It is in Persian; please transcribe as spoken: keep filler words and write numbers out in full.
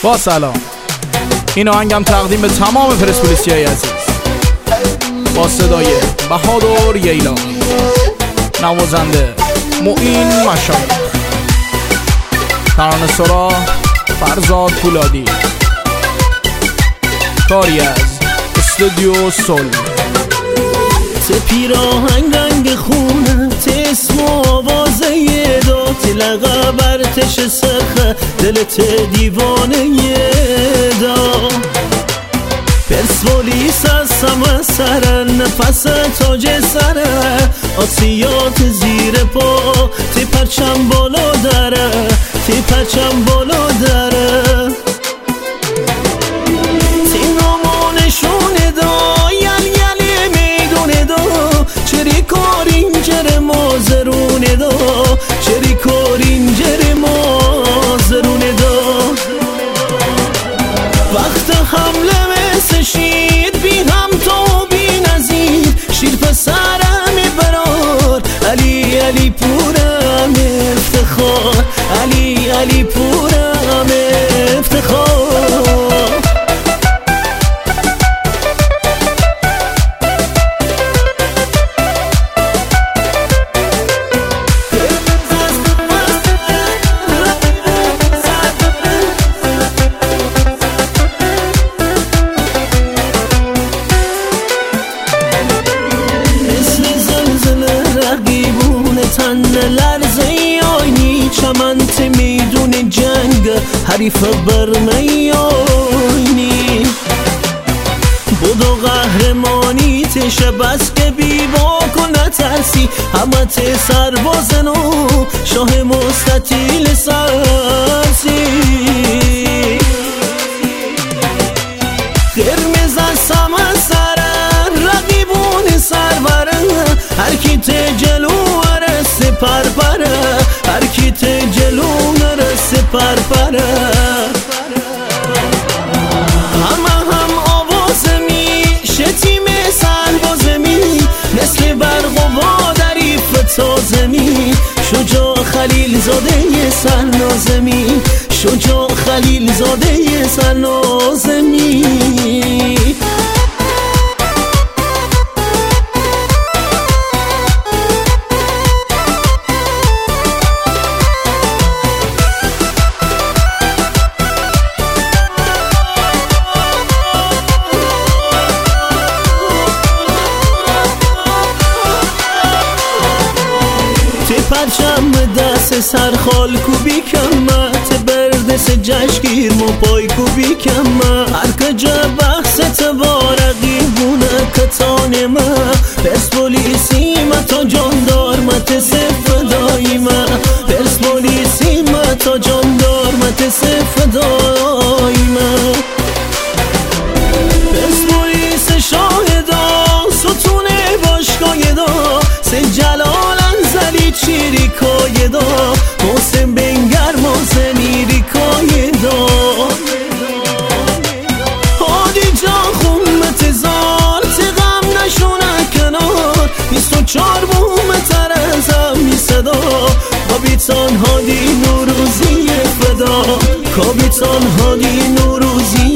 با سلام، این آهنگم تقدیم به تمام پرسپولیسیای عزیز با صدای بهادر ییلانی، نوازنده معین مشایخ، ترانه سرا فرزاد پولادی، کاری از استودیو سول. ته پیراهنگ رنگ خونه، ته اسم و آوازه یه دا، ته لغب ارتش سرخه دلت دیوانه یه دا. پرسپولیس از سمه سره، نفس تاج سره، آسیات زیر پا، ته پرچم بالا داره، ته پرچم بالا داره. ته نامانشونه دا، یل یلی میدونه دا، چری کار اینجر مازرونه دا، چری کار اینجر مازرونه دا. وقت حمله مثل شیر، بی هم تو بی نظیر، شیر پسرم برار، علی علی پورم افتخار، علی علی پورم افتخار. تن لرزه آینی، چمن ته میدون جنگ، حریف برمی آینی. بودو قهرمانی ته شبست که بی باکو نترسی، همه ته سربازنو شاه مستطیل سرسی. قرمز از سمه سره، رقیبون سربره، هر کی ته جلو سپر پره، هر کی ته جلو نره سپر پره. همه هم آوازمی، شتیم سربازمی، مثل برق و وادری فتازمی، شجاع خلیل زاده سرنازمی، شجاع خلیل زاده سرنازمی. پرچم دست سرخال کوبی کمت، بردس جشگیر مو پای کوبی کمت، هر کجا بحثت بارقی بونه کتان ما. پرسپولیسی ما تا جاندار مت سفدایی ما، پرسپولیسی ما تا جاندار مت سفدایی ما. پرسپولیس شاهدا، ستون باشگاه دا، سه جلال انزلی چیری کای دا، حسین بنگر مازنی ری کای دا. هادی جان خومت زار، تغم نشونه کنار، بیست و چار بوم ترزم می صدا. کابیتان هادی نوروزی فدا، کابیتان هادی نوروزی